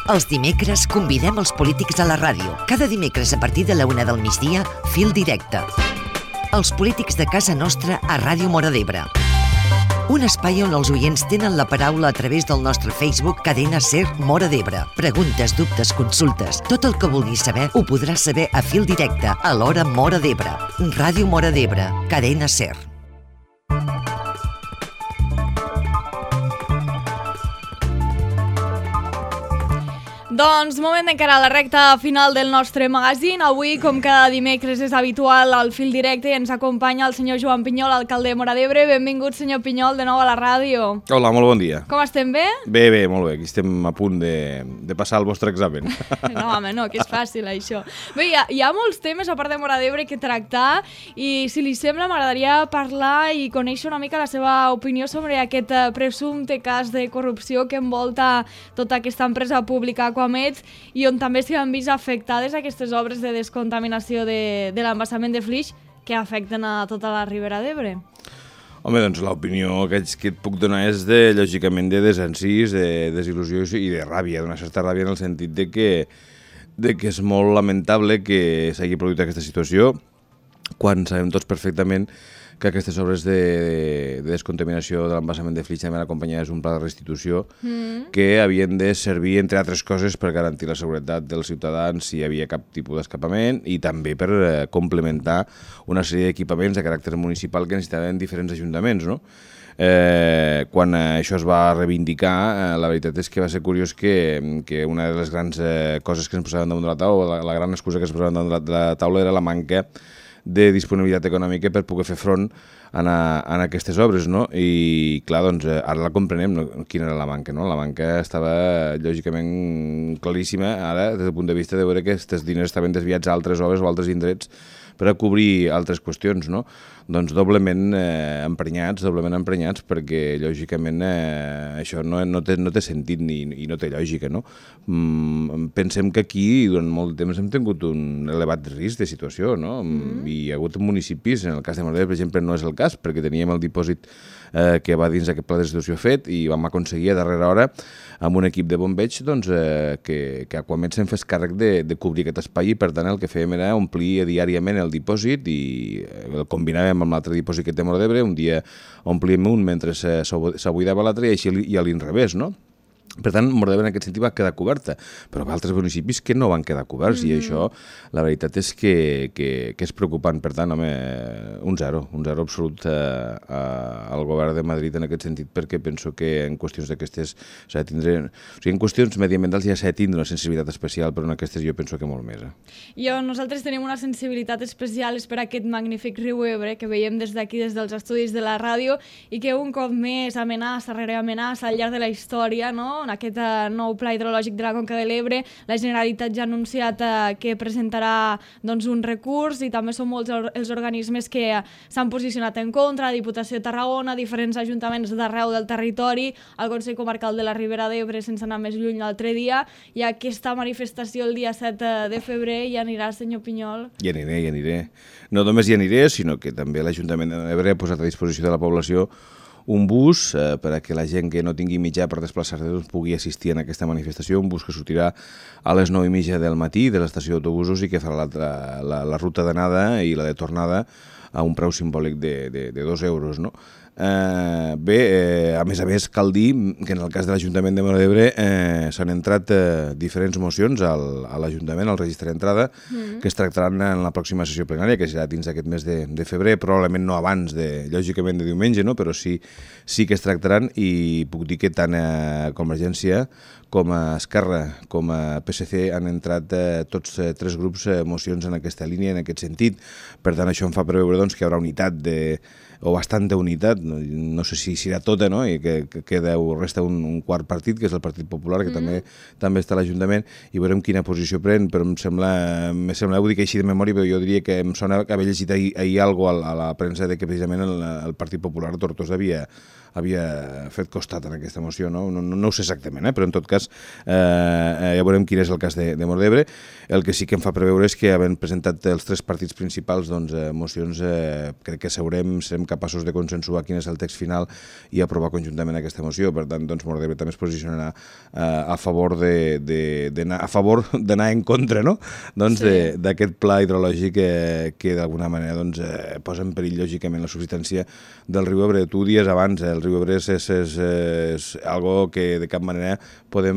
Els dimecres convidem els polítics a la ràdio. Cada dimecres a partir de la 1 del migdia, Fil Directe. Els polítics de casa nostra a Ràdio Móra d'Ebre. Un espai on els oients tenen la paraula a través del nostre Facebook Cadena Ser Móra d'Ebre. Preguntes, dubtes, consultes, tot el que vulguis saber ho podràs saber a Fil Directe a l'hora Móra d'Ebre. Ràdio Móra d'Ebre, Cadena Ser. Doncs moment d'encarar la recta final del nostre magazín. Avui, com cada dimecres és habitual, al Fil Directe ens acompanya el senyor Joan Pinyol, alcalde de Móra d'Ebre. Benvingut, senyor Pinyol, de nou a la ràdio. Hola, molt bon dia. Com estem, bé? Bé, molt bé. Aquí estem a punt de passar el vostre examen. No, home, no, que és fàcil, això. Bé, hi ha molts temes, a part de Móra d'Ebre, que tractar, i si li sembla, m'agradaria parlar i conèixer una mica la seva opinió sobre aquest presumpte cas de corrupció que envolta tota aquesta empresa pública i on també s'hi han vist afectades aquestes obres de descontaminació de l'embassament de Flix que afecten a tota la Ribera d'Ebre. Home, doncs l'opinió que et puc donar és lògicament de desencís, de desil·lusió i de ràbia, d'una certa ràbia en el sentit de que és molt lamentable que s'hagi produït aquesta situació quan sabem tots perfectament que aquestes obres de descontaminació de l'embassament de Flix també acompanyades d'un pla de restitució que havien de servir, entre altres coses, per garantir la seguretat dels ciutadans si hi havia cap tipus d'escapament i també per complementar una sèrie d'equipaments de caràcter municipal que necessitaven diferents ajuntaments, no? Quan això es va reivindicar, la veritat és que va ser curiós que una de les grans coses que ens posaven damunt de la taula, la gran excusa que ens posaven damunt de la taula era la manca de disponibilitat econòmica per poder fer front en aquestes obres, no? I clar, doncs ara la comprenem, no? Quina era la manca, no? La manca estava lògicament claríssima ara des del punt de vista de veure que aquests diners estaven desviats a altres obres o altres indrets per a cobrir altres qüestions, no? Doncs doblement emprenyats perquè lògicament això no té sentit ni no té lògica, no? Pensem que aquí durant molt temps hem tingut un elevat risc de situació, no? I hi ha hagut municipis, en el cas de Móra d'Ebre, per exemple, no és el cas perquè teníem el dipòsit que va dins aquest pla de restitució fet i vam aconseguir a darrera hora amb un equip de bombeig doncs, que Aquamed se'n fes càrrec de cobrir aquest espai i per tant el que fèiem era omplir diàriament el dipòsit i el combinàvem amb l'altre dipòsit que té Móra d'Ebre, un dia omplíem un mentre s'abuidava l'altre i així a l'inrevés, no? Per tant, Móra d'Ebre en aquest sentit va quedar coberta, però hi ha altres municipis que no van quedar coberts i això, la veritat és que és preocupant. Per tant, home, un zero absolut al govern de Madrid en aquest sentit, perquè penso que en qüestions d'aquestes s'ha de tindre... O sigui, en qüestions mediambientals ja s'ha de tindre una sensibilitat especial, però en aquestes jo penso que molt més. Nosaltres tenim una sensibilitat especial per aquest magnífic riu Ebre que veiem des d'aquí, des dels estudis de la ràdio, i que un cop més amenaça rere amenaça al llarg de la història, no? En aquest nou pla hidrològic de la Conca de l'Ebre, la Generalitat ja ha anunciat que presentarà un recurs i també són molts els organismes que s'han posicionat en contra, la Diputació de Tarragona, diferents ajuntaments d'arreu del territori, el Consell Comarcal de la Ribera d'Ebre, sense anar més lluny l'altre dia, i aquesta manifestació el dia 7 de febrer hi anirà, senyor Pinyol? Hi aniré. No només hi aniré, sinó que també l'Ajuntament de l'Ebre ha posat a disposició de la població un bus per a que la gent que no tingui mitjà per desplaçar-se pugui assistir en aquesta manifestació, un bus que sortirà a les 9:30 del matí de l'estació d'autobusos i que farà la ruta d'anada i la de tornada a un preu simbòlic de 2 euros, no? A més a més, cal dir que en el cas de l'Ajuntament de Móra d'Ebre s'han entrat diferents mocions a l'Ajuntament, al registre d'entrada, que es tractaran en la pròxima sessió plenària, que serà dins d'aquest mes de febrer, probablement no abans, lògicament, de diumenge, no? Però sí que es tractaran i puc dir que tant Convergència com a Esquerra, com a PSC han entrat tots 3 grups mocions en aquesta línia, en aquest sentit. Per tant, això em fa preveure doncs, que hi haurà unitat o bastanta unitat, no sé si serà tota, no? I que resta un quart partit, que és el Partit Popular, que també està a l'Ajuntament, i veurem quina posició pren, però em sembla, ho dic així de memòria, però jo diria que em sona que havia llegit ahir alguna cosa a la premsa de que precisament el Partit Popular a Tortosa havia fet costat en aquesta moció, no ho sé exactament, però en tot cas ja veurem quin és el cas de Móra d'Ebre. El que sí que em fa preveure és que, havent presentat els 3 partits principals mocions, crec que serem capaços de consensuar quin és el text final i aprovar conjuntament aquesta moció. Per tant, Móra d'Ebre també es posicionarà a favor d'anar en contra, no? D'aquest pla hidrològic que d'alguna manera posa en perill lògicament la subsistència del riu Ebre. Tu dies abans, el riu Ebre és algo que de cap manera podem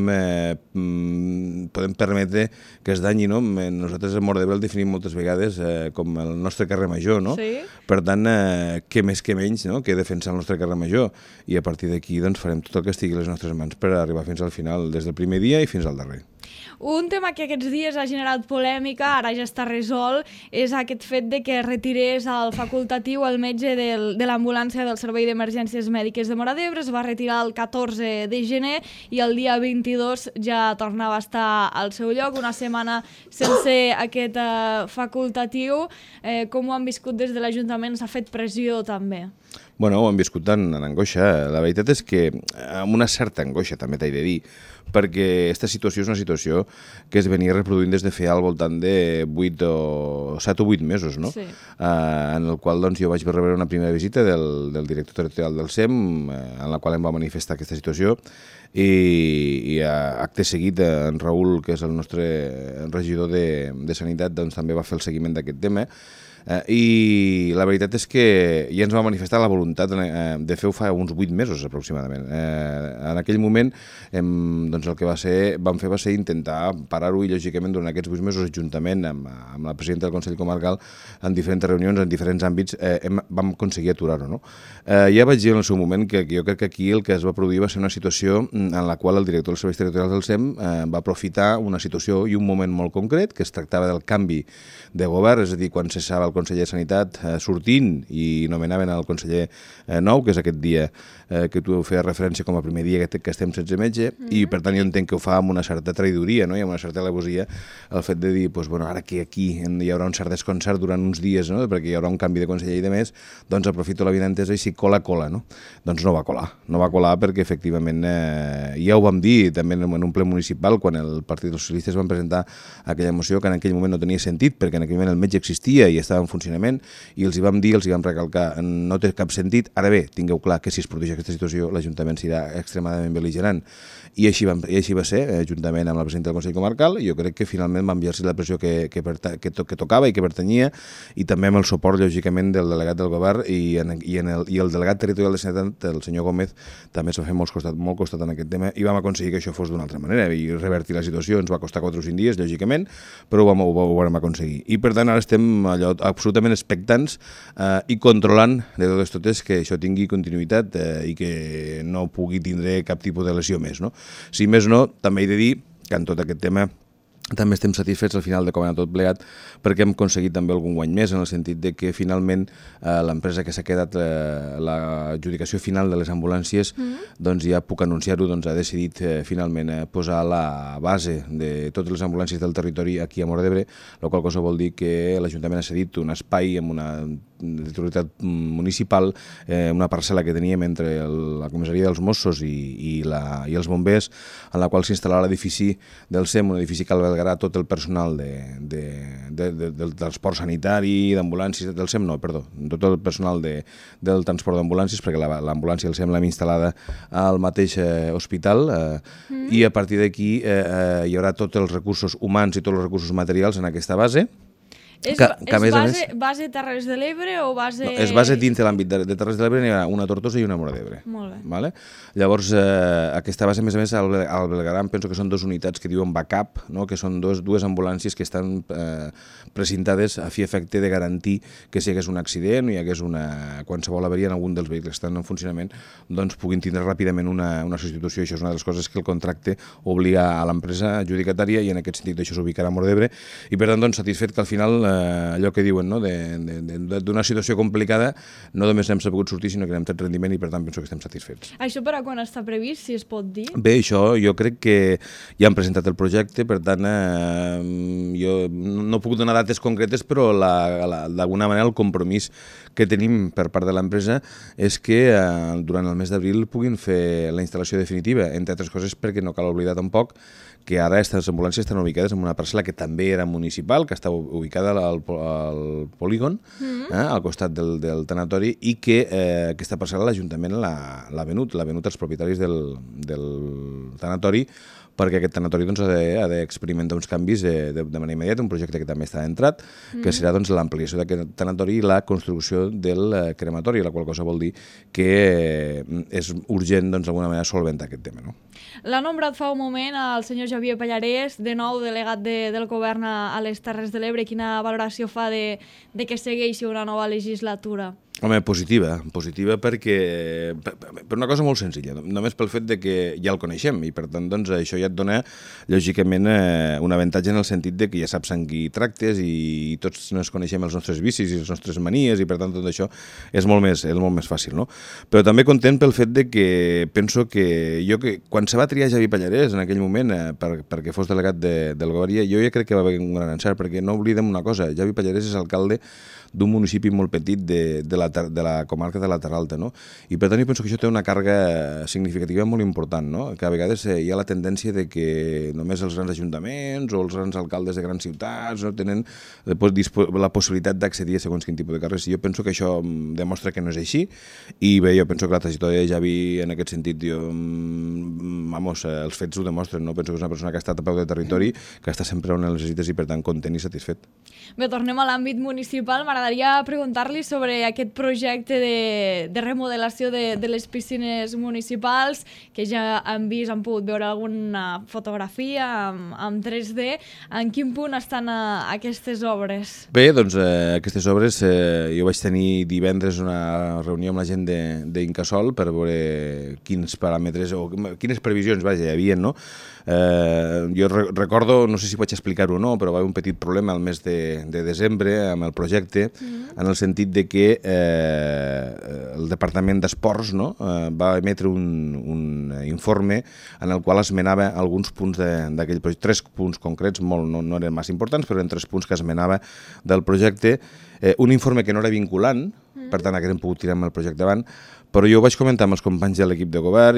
permetre que es danyi, no? Nosaltres a Móra d'Ebre el definim moltes vegades com el nostre carrer major, no? Sí. Per tant, què més que menys, no? Que defensar el nostre carrer major, i a partir d'aquí farem tot el que estigui a les nostres mans per arribar fins al final, des del primer dia i fins al darrer. Un tema que aquests dies ha generat polèmica, ara ja està resolt, és aquest fet de que retirés el facultatiu el metge de l'ambulància del Servei d'Emergències Mèdiques de Móra d'Ebre. Es va retirar el 14 de gener i el dia 22 ja tornava a estar al seu lloc, una setmana sense aquest facultatiu. Com ho han viscut des de l'Ajuntament? S'ha fet pressió també? Bueno, ho hem viscut en angoixa. La veritat és que amb una certa angoixa, també t'he de dir, perquè aquesta situació és una situació que es venia reproduint des de feia al voltant de 7 o 8 mesos, no? Sí. En el qual jo vaig rebre una primera visita del director territorial del SEM, en la qual em va manifestar aquesta situació, i acte seguit en Raül, que és el nostre regidor de Sanitat, també va fer el seguiment d'aquest tema. I la veritat és que ja ens va manifestar la voluntat de fer-ho fa uns 8 mesos aproximadament. En aquell moment el que vam fer va ser intentar parar-ho, i lògicament durant aquests 8 mesos, juntament amb la presidenta del Consell Comarcal, en diferents reunions, en diferents àmbits, vam aconseguir aturar-ho, no? Ja vaig dir en el seu moment que jo crec que aquí el que es va produir va ser una situació en la qual el director dels serveis territorials del SEM va aprofitar una situació i un moment molt concret, que es tractava del canvi de govern, és a dir, quan cessava el conseller de Sanitat sortint i nomenaven el conseller nou, que és aquest dia que tu feies referència com a primer dia que estem sense metge, i per tant jo entenc que ho fa amb una certa traïdoria, no? I amb una certa alevosia el fet de dir, ara que aquí hi haurà un cert desconcert durant uns dies, no? Perquè hi haurà un canvi de conseller i de més, doncs aprofito l'avinentesa i si cola, no? Doncs no va colar perquè efectivament ja ho vam dir també en un ple municipal quan el Partit dels Socialistes van presentar aquella moció, que en aquell moment no tenia sentit perquè en aquell moment el metge existia i estava en funcionament, i els hi vam dir, els hi vam recalcar, no té cap sentit. Ara bé, tingueu clar que si es produeix aquesta situació l'Ajuntament serà extremadament bel·ligerant, i així va ser, juntament amb la presidenta del Consell Comarcal. Jo crec que finalment va enviar-se la pressió que tocava i que pertanyia, i també amb el suport, lògicament, del delegat del govern i el delegat territorial de Sanitat, el senyor Gómez, també s'ha fet molt costat en aquest tema, i vam aconseguir que això fos d'una altra manera i revertir la situació. Ens va costar 4 o 5 dies, lògicament, però ho vam aconseguir. I per tant ara estem absolutament expectants i controlant de totes que això tingui continuïtat i que no pugui tindre cap tipus de lesió més, no? Si més no, també he de dir que en tot aquest tema també estem satisfets al final de com ha anat tot plegat, perquè hem aconseguit també algun guany més, en el sentit de que finalment l'empresa que s'ha quedat l'adjudicació final de les ambulàncies, doncs ja puc anunciar-ho, ha decidit finalment posar la base de totes les ambulàncies del territori aquí a Móra d'Ebre, la qual cosa vol dir que l'Ajuntament ha cedit un espai amb una titularitat municipal, una parcel·la que teníem entre la comissaria dels Mossos i els bombers, en la qual s'instal·larà l'edifici del SEM, un edifici que albergarà tot el personal del transport sanitari, d'ambulàncies, del SEM no, perdó, tot el personal del transport d'ambulàncies, perquè l'ambulància del SEM l'hem instal·lada al mateix hospital, i a partir d'aquí hi haurà tots els recursos humans i tots els recursos materials en aquesta base. És base Terres de l'Ebre o base... No, és base dins de l'àmbit de Terres de l'Ebre, n'hi ha una a Tortosa i una a Móra d'Ebre. Molt bé. Vale? Llavors, aquesta base, a més, albergarà, penso que són 2 unitats que diuen backup, no? Que són dues ambulàncies que estan precintades a fi efecte de garantir que si hi hagués un accident o hi hagués qualsevol avaria en algun dels vehicles que estan en funcionament, doncs puguin tindre ràpidament una substitució. Això és una de les coses que el contracte obliga a l'empresa adjudicatària, i en aquest sentit això s'ubicarà a Móra d'Ebre, i per tant, doncs, satisfet que al final allò que diuen, no? D'una situació complicada, no només n'hem sabut sortir, sinó que n'hem tret rendiment i per tant penso que estem satisfets. Això per a quan està previst, si es pot dir? Bé, això jo crec que ja han presentat el projecte, per tant jo no puc donar dates concretes, però d'alguna manera el compromís que tenim per part de l'empresa és que durant el mes d'abril puguin fer la instal·lació definitiva, entre altres coses perquè no cal oblidar tampoc que ara aquestes ambulàncies estan ubicades en una parcel·la que també era municipal, que està ubicada al polígon, al costat del tanatori, i que aquesta parcel·la l'Ajuntament l'ha venut als propietaris del tanatori, perquè aquest tanatori doncs, ha d'experimentar uns canvis de manera immediata, un projecte que també està entrat, que serà doncs, l'ampliació d'aquest tanatori i la construcció del crematori, la qual cosa vol dir que és urgent doncs, d'alguna manera solventar aquest tema. No? L'ha nombrat fa un moment el senyor Xavier Pallarès, de nou delegat del govern a les Terres de l'Ebre. Quina valoració fa de que segueixi una nova legislatura? Home, positiva perquè per una cosa molt senzilla, només pel fet de que ja el coneixem i per tant doncs, això ja et dona lògicament un avantatge en el sentit de que ja saps amb qui tractes i tots ens coneixem els nostres vicis i les nostres manies i per tant tot això és molt més fàcil, no? Però també content pel fet de que penso que quan se va triar Xavier Pallarès en aquell moment perquè fos delegat del govern, jo ja crec que va haver un gran encert, perquè no oblidem una cosa, Xavier Pallarès és alcalde d'un municipi molt petit de la comarca de la Terra Alta, no? I per tant jo penso que això té una càrrega significativa molt important, no? Que a vegades hi ha la tendència de que només els grans ajuntaments o els grans alcaldes de grans ciutats no tenen la possibilitat d'accedir a segons quin tipus de carrers, i jo penso que això demostra que no és així, i bé, jo penso que la trajectòria de Javi en aquest sentit, els fets ho demostren, no? Penso que és una persona que ha estat a peu de territori, que està sempre on el necessites i per tant content i satisfet. Bé, tornem a l'àmbit municipal. M'agradaria preguntar-li sobre aquest projecte de remodelació de les piscines municipals, que ja han pogut veure alguna fotografia amb 3D. En quin punt estan aquestes obres? Bé, doncs aquestes obres jo vaig tenir divendres una reunió amb la gent d'Incasòl per veure quins paràmetres o quines previsions hi havia, no? Jo recordo, no sé si vaig explicar-ho o no, però va haver un petit problema al mes de desembre amb el projecte, en el sentit de que el Departament d'Esports va emetre un informe en el qual esmenava alguns punts d'aquell projecte, 3 punts concrets, no eren massa importants, però eren 3 punts que esmenava del projecte, un informe que no era vinculant, per tant haguem pogut tirar amb el projecte avant, però jo ho vaig comentar amb els companys de l'equip de govern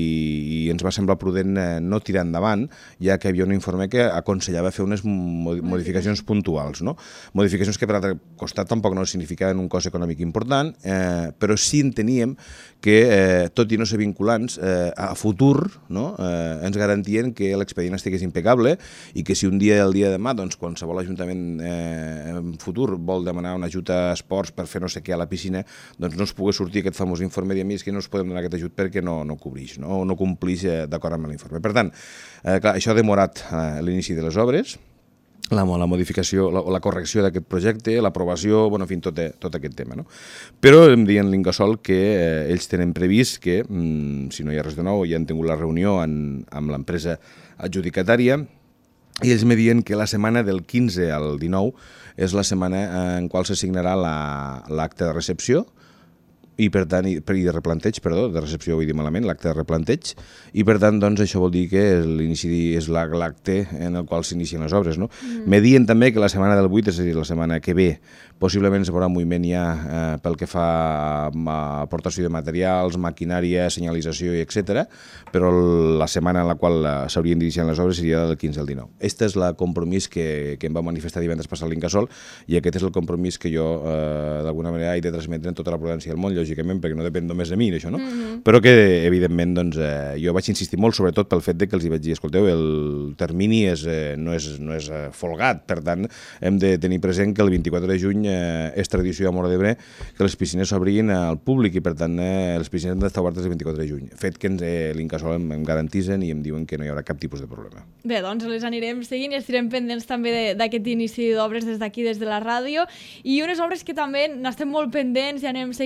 i ens va semblar prudent no tirar endavant, ja que hi havia un informe que aconsellava fer unes modificacions puntuals, no? Modificacions que per altre costat tampoc no significaven un cost econòmic important, però sí enteníem que, tot i no ser vinculants, a futur ens garantien que l'expedient estigués impecable i que si un dia el dia de demà, doncs, qualsevol ajuntament en futur vol demanar una ajut a esports per fer no sé què a la piscina, doncs no es pogués sortir aquest famós informe de mi, és que no es podem donar aquest ajut perquè no cobreix, no complix d'acord amb l'informe. Per tant, clar, això ha demorat l'inici de les obres, la modificació, la correcció d'aquest projecte, l'aprovació, en fi, tot aquest tema. No? Però em diuen l'Incasòl que ells tenen previst que, si no hi ha res de nou, ja han tingut la reunió amb l'empresa adjudicatària, i ells me diuen que la setmana del 15 al 19 és la setmana en qual se signarà l'acte de recepció, i per tant, de replanteig, de recepció vull dir malament, l'acte de replanteig, i per tant, doncs, això vol dir que l'inici és l'acte en el qual s'inicien les obres, no? Me diuen també que la setmana del 8, és a dir, la setmana que ve, possiblement es veurà un moviment ja pel que fa a aportació de materials, maquinària, senyalització, etc. Però la setmana en la qual s'haurien d'iniciar les obres seria del 15 al 19. Este és el compromís que em va manifestar divendres passat l'Incasòl, i aquest és el compromís que jo, d'alguna manera, he de transmetre en tota la prudència del món, lògicament, perquè no depèn només de mi, això, no? Però que, evidentment, doncs, jo vaig insistir molt, sobretot pel fet que els hi vaig dir, escolteu, el termini no és folgat, per tant, hem de tenir present que el 24 de juny és tradició a Móra d'Ebre que les piscines s'obrin al públic i, per tant, les piscines han d'estar obertes el 24 de juny. Fet que l'Incasòl em garantisen i em diuen que no hi haurà cap tipus de problema. Bé, doncs les anirem seguint i estarem pendents també d'aquest inici d'obres des d'aquí, des de la ràdio. I unes obres que també n'estem molt pendents i anem seguint són les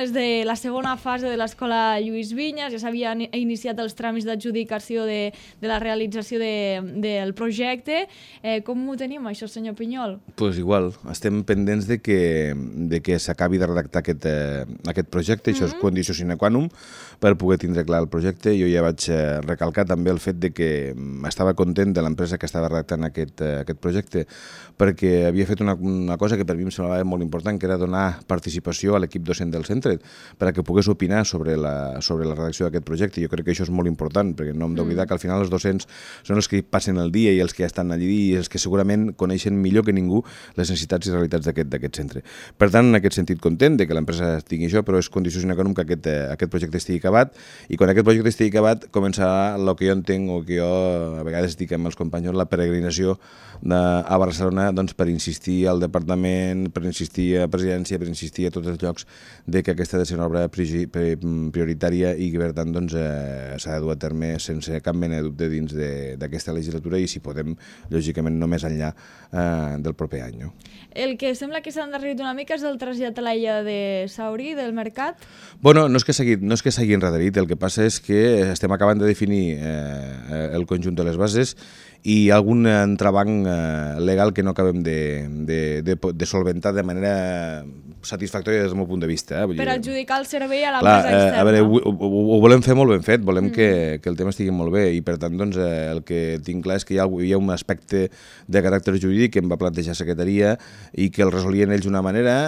des de la segona fase de l'escola Lluís Vinyes, ja s'havien iniciat els tràmits d'adjudicació de la realització del projecte. Com ho tenim, això, senyor Pinyol? Pues igual, estem pendents de que s'acabi de redactar aquest projecte, això és condició sine qua non per poder tindre clar el projecte. Jo ja vaig recalcar també el fet de que estava content de l'empresa que estava redactant aquest projecte, perquè havia fet una cosa que per mi em semblava molt important, que era donar participació a l'equip docent del centre, perquè pogués opinar sobre la redacció d'aquest projecte. Jo crec que això és molt important, perquè no hem d'oblidar que al final els docents són els que passen el dia i els que estan allí i els que segurament coneixen millor que ningú les necessitats i realitats d'aquest centre. Per tant, en aquest sentit, content de que l'empresa tingui això, però és condició sine qua non que aquest projecte estigui acabat, i quan aquest projecte estigui acabat començarà el que jo entenc, o que jo a vegades dic amb els companys, la peregrinació a Barcelona per insistir al departament, per insistir a presidència, per insistir a tots els llocs de que aquesta ha de ser una obra prioritària i que per tant s'ha de dur a terme sense cap mena de dubte dins d'aquesta legislatura i si podem, lògicament, no més enllà del proper any. El que sembla que s'ha endarrerit una mica és el trasllat a l'illa de Saurí, del mercat? Bueno, no és que s'hagi endarrerit, el que passa és que estem acabant de definir el conjunt de les bases i hi ha algun entrebanc legal que no acabem de solventar de manera satisfactòria des del meu punt de vista. Per adjudicar el servei a l'empresa externa. A veure, ho volem fer molt ben fet, volem que el tema estigui molt bé i per tant el que tinc clar és que hi ha un aspecte de caràcter jurídic que em va plantejar secretaria i que el resolien ells d'una manera,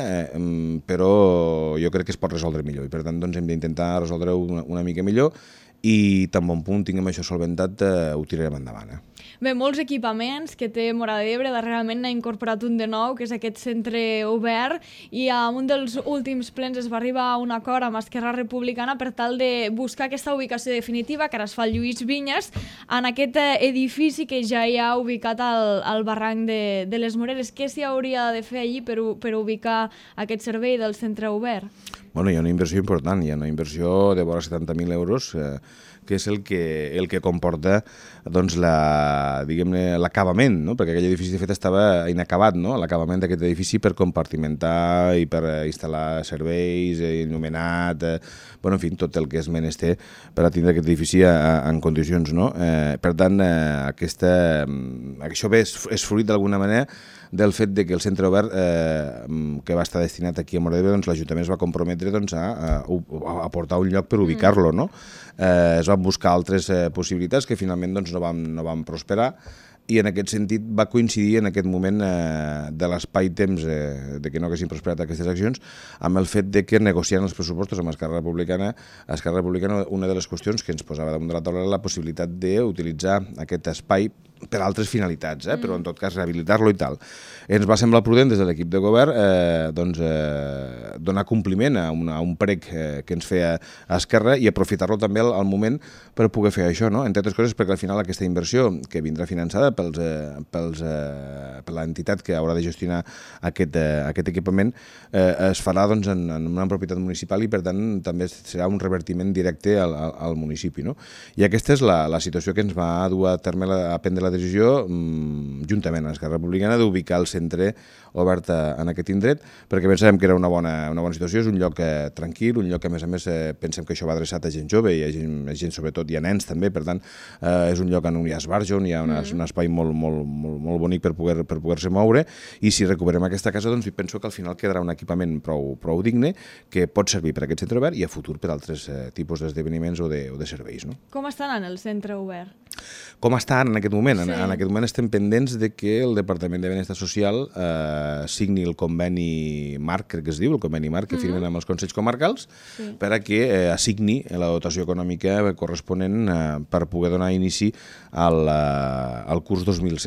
però jo crec que es pot resoldre millor i per tant hem d'intentar resoldre-ho una mica millor i tan bon punt tinguem això solventat ho tirarem endavant. Bé, molts equipaments que té Móra d'Ebre, darrerament n'ha incorporat un de nou, que és aquest centre obert, i en un dels últims plens es va arribar a un acord amb Esquerra Republicana per tal de buscar aquesta ubicació definitiva, que ara es fa al Lluís Vinyes, en aquest edifici que ja hi ha ubicat al barranc de les Moreres. Què s'hi hauria de fer allí per ubicar aquest servei del centre obert? Bueno, hi ha una inversió important, hi ha una inversió de vora 70.000 euros, que és el que comporta l'acabament, no? Perquè aquell edifici de fet estava inacabat, no? L'acabament d'aquest edifici per compartimentar i per instal·lar serveis, il·luminat, en fi, tot el que és menester per a tindre aquest edifici en condicions, no? Per tant, això bé és fruit d'alguna manera del fet que el centre obert que va estar destinat aquí a Móra d'Ebre, l'Ajuntament es va comprometre a aportar un lloc per ubicar-lo, no? Es van buscar altres possibilitats que finalment no van prosperar i en aquest sentit va coincidir en aquest moment de l'espai-temps de que no haguessin prosperat aquestes accions amb el fet que negociant els pressupostos amb Esquerra Republicana, una de les qüestions que ens posava damunt de la taula era la possibilitat d'utilitzar aquest espai per altres finalitats, però en tot cas rehabilitar-lo i tal. Ens va semblar prudent des de l'equip de govern donar compliment a un prec que ens feia Esquerra i aprofitar-lo també al moment per poder fer això, no? Entre altres coses perquè al final aquesta inversió que vindrà finançada per l'entitat que haurà de gestionar aquest equipament es farà en una propietat municipal i per tant també serà un revertiment directe al municipi, no? I aquesta és la situació que ens va dur a terme a prendre la decisió juntament a Esquerra Republicana d'ubicar el centre obert en aquest indret perquè pensàvem que era una bona situació, és un lloc tranquil, un lloc que a més pensem que això va adreçat a gent jove i a gent sobretot i a nens també, per tant és un lloc on hi ha esbarjo, on hi ha un espai molt bonic per poder-se moure i si recuperem aquesta casa penso que al final quedarà un equipament prou digne que pot servir per aquest centre obert i a futur per altres tipus d'esdeveniments o de serveis. Com estan en el centre obert? Com estan en aquest moment? Sí. En aquest moment estem pendents de que el Departament de Benestar Social signi el conveni marc, crec que es diu, el conveni marc que firmen amb els Consells Comarcals per a que assigni la dotació econòmica corresponent per poder donar inici al curs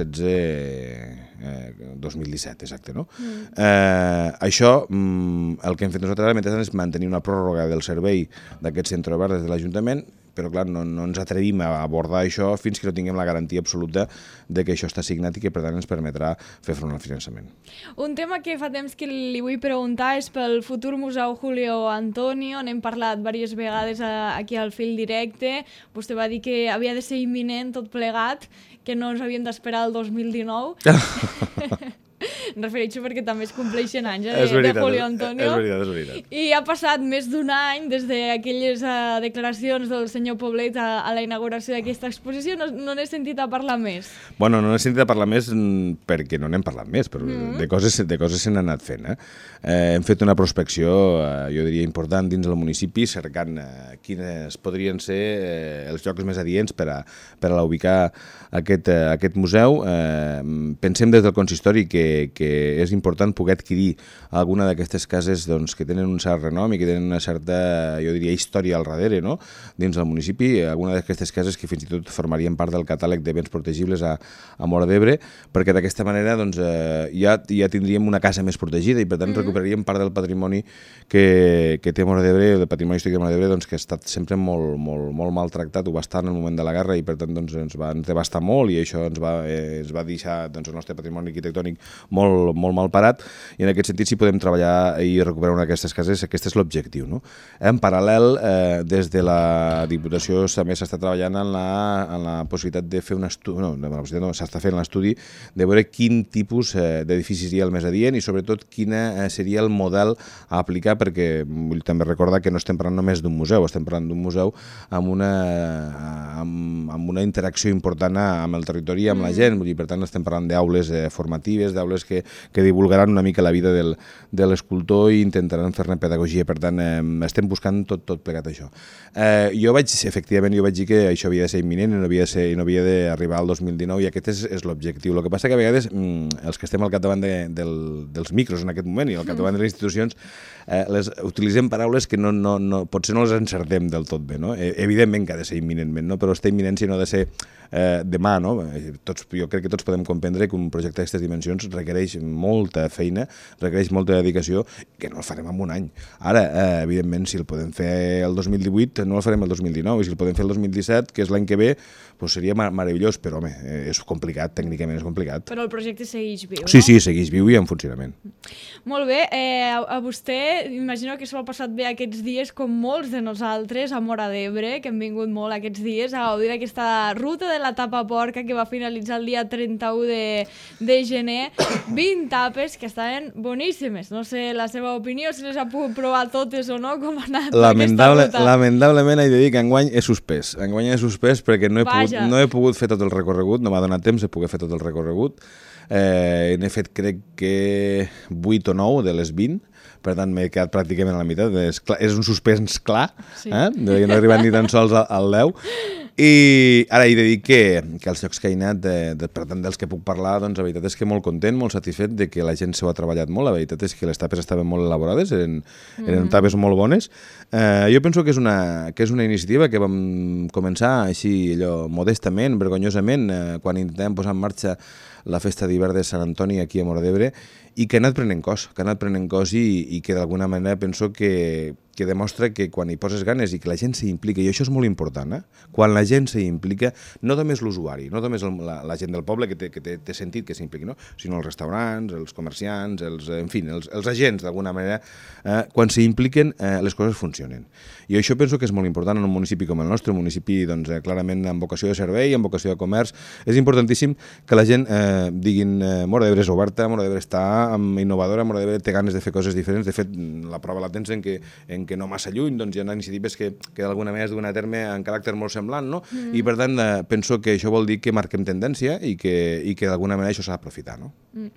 2016-2017, exacte, no? Això, el que hem fet nosaltres ara és mantenir una pròrroga del servei d'aquest centre obert des de l'Ajuntament, però clar, no ens atrevim a abordar això fins que no tinguem la garantia absoluta de que això està signat i que per tant ens permetrà fer front al finançament. Un tema que fa temps que li vull preguntar és pel futur Museu Julio Antonio. N'hem parlat diverses vegades aquí al Fil Directe. Vostè va dir que havia de ser imminent tot plegat, que no ens havíem d'esperar el 2019. refereixo perquè també es compleixen anys veritat, de Julio Antonio. És veritat. I ha passat més d'un any des d'aquelles declaracions del senyor Poblet a la inauguració d'aquesta exposició, no n'he sentit a parlar més. Bueno, no n'he sentit a parlar més perquè no n'hem parlat més, però de coses se n'han anat fent. Hem fet una prospecció, jo diria, important dins del municipi, cercant quines podrien ser els llocs més adients per a ubicar aquest museu. Pensem des del consistori que és important poder adquirir alguna d'aquestes cases que tenen un cert renom i que tenen una certa, jo diria, història al darrere, no? Dins del municipi, alguna d'aquestes cases que fins i tot formarien part del catàleg de béns protegibles a Móra d'Ebre, perquè d'aquesta manera ja tindríem una casa més protegida i per tant recuperaríem part del patrimoni que té Móra d'Ebre, el patrimoni històric de Móra d'Ebre, que ha estat sempre molt maltractat, ho va estar en el moment de la guerra i per tant ens va devastar molt i això ens va deixar el nostre patrimoni arquitectònic molt mal parat, i en aquest sentit si podem treballar i recuperar una d'aquestes cases, aquest és l'objectiu, no? En paral·lel, des de la Diputació també s'està treballant en la possibilitat de fer un estudi, s'està fent l'estudi de veure quin tipus d'edifici seria el més adient i sobretot quin seria el model a aplicar, perquè vull també recordar que no estem parlant només d'un museu, estem parlant d'un museu amb una interacció important amb el territori i amb la gent, per tant estem parlant d'aules formatives, d'aules que divulgaran una mica la vida de l'escultor i intentaran fer-ne pedagogia, per tant estem buscant tot plegat això. Jo vaig dir que això havia de ser imminent i no havia d'arribar al 2019 i aquest és l'objectiu. El que passa que a vegades els que estem al capdavant dels micros en aquest moment i al capdavant de les institucions utilitzem paraules que potser no les encertem del tot bé, no? Evidentment que ha de ser imminentment, no? Però aquesta imminència no ha de ser demà, no? Jo crec que tots podem comprendre que un projecte d'aquestes dimensions requereix molta feina, requereix molta dedicació, que no el farem en un any. Ara, evidentment, si el podem fer el 2018, no el farem el 2019, i si el podem fer el 2017, que és l'any que ve, doncs seria meravellós, però, home, és complicat, tècnicament és complicat. Però el projecte segueix viu, no? Sí, segueix viu i en funcionament. Molt bé, a vostè, imagino que s'ho ha passat bé aquests dies, com molts de nosaltres, a Móra d'Ebre, que hem vingut molt aquests dies a gaudir d'aquesta ruta de la tapa porca que va finalitzar el dia 31 de gener. 20 tapes que estaven boníssimes. No sé la seva opinió, si les ha pogut provar totes o no, com ha anat aquesta ruta. Lamentablement he de dir que enguany he suspès. Perquè no he pogut fer tot el recorregut, no m'ha donat temps de poder fer tot el recorregut. N'he fet, crec que 8 o 9 de les 20, per tant m'he quedat pràcticament a la meitat. És un suspens clar, no he arribat ni tan sols al 10. I ara he de dir que els llocs que he anat, per tant dels que puc parlar, doncs la veritat és que molt content, molt satisfet de que la gent s'ho ha treballat molt. La veritat és que les tapes estaven molt elaborades, eren tapes molt bones. Jo penso que és una iniciativa que vam començar així allò modestament, vergonyosament, quan intentàvem posar en marxa la festa d'hivern de Sant Antoni aquí a Móra d'Ebre, i que ha anat prenent cos i que d'alguna manera penso que demostra que quan hi poses ganes i que la gent s'hi implica, i això és molt important, quan la gent s'hi implica, no només l'usuari, no només la gent del poble que té sentit que s'impliqui, no? Sinó els restaurants, els comerciants, els agents d'alguna manera, quan s'hi impliquen les coses funcionen. I això penso que és molt important en un municipi com el nostre, un municipi clarament amb vocació de servei, amb vocació de comerç. És importantíssim que la gent diguin Móra d'Ebre és oberta, Móra d'Ebre està innovadora, Móra d'Ebre té ganes de fer coses diferents. De fet, la prova la tens en que no massa lluny hi ha iniciatives que d'alguna manera es duen a terme en caràcter molt semblant, no? I per tant penso que això vol dir que marquem tendència i que d'alguna manera això s'ha d'aprofitar, no?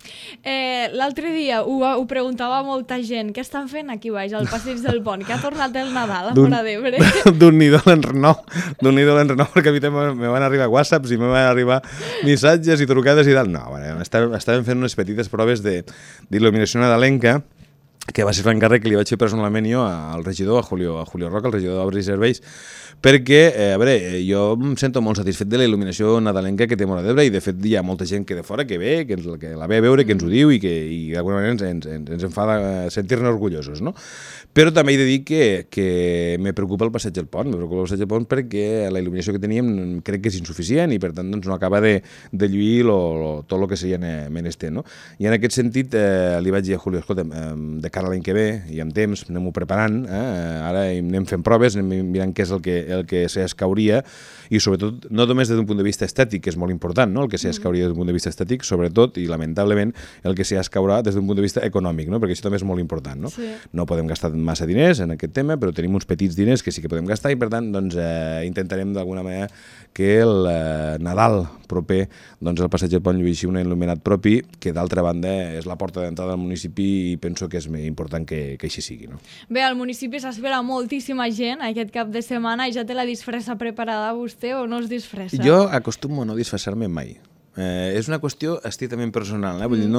L'altre dia ho preguntava a molta gent, què estan fent aquí baix al passeig del Pont, que ha tornat el Nadal a Móra d'Ebre? D'un nidó l'enrenou, perquè a mi també me van arribar whatsapps i me van arribar missatges i trucades i tal. No, estàvem fent unes petites proves d'il·luminació nadalenca, que va ser l'encàrrec que li vaig fer personalment jo al regidor, a Julio Roca, el regidor d'Obres i Serveis, perquè, jo em sento molt satisfet de la il·luminació nadalenca que té Móra d'Ebre i de fet hi ha molta gent que de fora que ve, que la ve a veure, que ens ho diu i d'alguna manera ens en fa sentir-ne orgullosos, no? Però també he de dir que me preocupa el passeig del Pont, perquè la il·luminació que teníem crec que és insuficient i per tant no acaba de lluir tot el que seria menester, no? I en aquest sentit li vaig dir a Julio, escolta, de cara l'any que ve, i amb temps, anem-ho preparant, ara anem fent proves, anem mirant què és el que s'escauria, i sobretot, no només des d'un punt de vista estètic, que és molt important, no? El que s'escauria des d'un punt de vista estètic, sobretot, i lamentablement, el que s'escaurà des d'un punt de vista econòmic, no? Perquè això també és molt important, no? Sí. No podem gastar massa diners en aquest tema, però tenim uns petits diners que sí que podem gastar i, per tant, doncs, intentarem d'alguna manera que el Nadal proper, doncs, el passeig del Pont Lluís sigui un il·luminat propi, que d'altra banda és la porta d'entrada al municipi i penso que és important que així sigui, no? Bé, al municipi s'espera moltíssima gent aquest cap de setmana i ja té la disfressa preparada vostè o no es disfressa? Jo acostumo a no disfressar-me mai. És una qüestió estrictament personal, vull dir,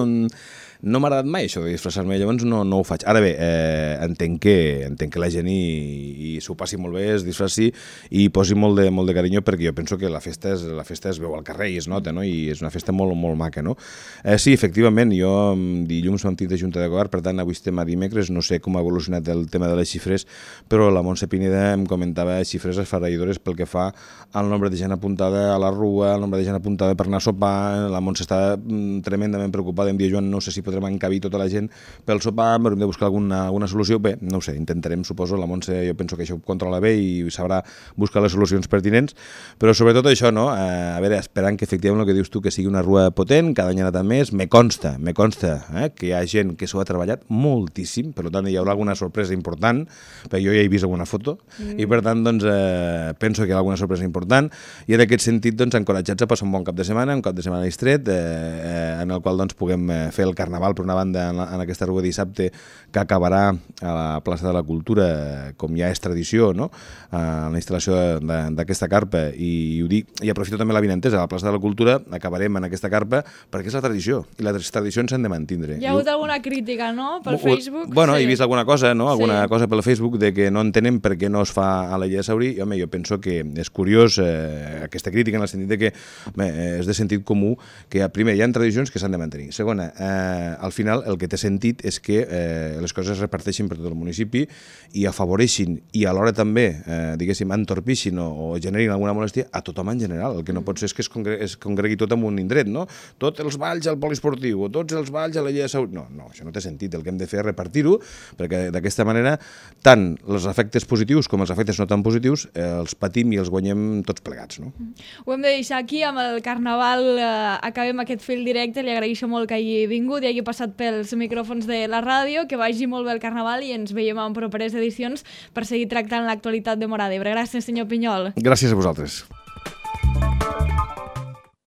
no m'ha agradat mai això de disfressar-me, llavors no ho faig. Ara bé, entenc que la gent i s'ho passi molt bé, es disfressi i posi molt de carinyo, perquè jo penso que la festa es veu al carrer i es nota, no? I és una festa molt, molt maca, no? Sí, efectivament, jo dilluns vam tindre junta de govern, per tant avui estem a dimecres, no sé com ha evolucionat el tema de les xifres, però la Montse Pineda em comentava xifres esfereïdores pel que fa al nombre de gent apuntada a la rua, al nombre de gent apuntada per anar a sopar. La Montse està tremendament preocupada, em diu, Joan, no sé si podrem encabir tota la gent pel sopar, hem de buscar alguna solució. Bé, no ho sé, intentarem, suposo, la Montse jo penso que això ho controla bé i sabrà buscar les solucions pertinents, però sobretot això, no? A veure, esperant que efectivament el que dius tu, que sigui una rua potent, cada any ha anat més, me consta que hi ha gent que s'ho ha treballat moltíssim, per tant hi haurà alguna sorpresa important, perquè jo ja he vist alguna foto, i per tant doncs penso que hi ha alguna sorpresa important, i en aquest sentit doncs encoratjats a passar un bon cap de setmana, un cap de setmana distret, en el qual doncs puguem fer el carnaval per una banda en aquesta rua dissabte, que acabarà a la plaça de la Cultura, com ja és tradició, no? La instal·lació d'aquesta carpa, i ho dic, i aprofito també l'avinentesa, a la plaça de la Cultura acabarem en aquesta carpa perquè és la tradició, i les tradicions s'han de mantindre. Hi ha hagut alguna crítica, no?, pel Facebook? Bueno, he vist alguna cosa, no?, alguna cosa pel Facebook de que no entenem per què no es fa a la Illa de Saurí, i home, jo penso que és curiós aquesta crítica en el sentit de que és de sentit comú que, primer, hi ha tradicions que s'han de mantenir. Segona, al final el que té sentit és que les coses es reparteixin per tot el municipi i afavoreixin i alhora també, diguéssim, entorpixin o generin alguna molèstia a tothom en general. El que no pot ser és que es congregui tot en un indret, no? Tots els balls al poliesportiu o tots els balls a la Illa de Saurí. No, això no té sentit. El que hem de fer és repartir-ho, perquè d'aquesta manera tant els efectes positius com els efectes no tan positius els patim i els guanyem tots plegats, no? Ho hem de deixar aquí amb el Carnaval. Acabem aquest fil directe, li agraeixo molt que hagi vingut i hagi passat pels micròfons de la ràdio, que vagi molt bé el Carnaval i ens veiem en properes edicions per seguir tractant l'actualitat de Móra d'Ebre. Gràcies, senyor Pinyol. Gràcies a vosaltres.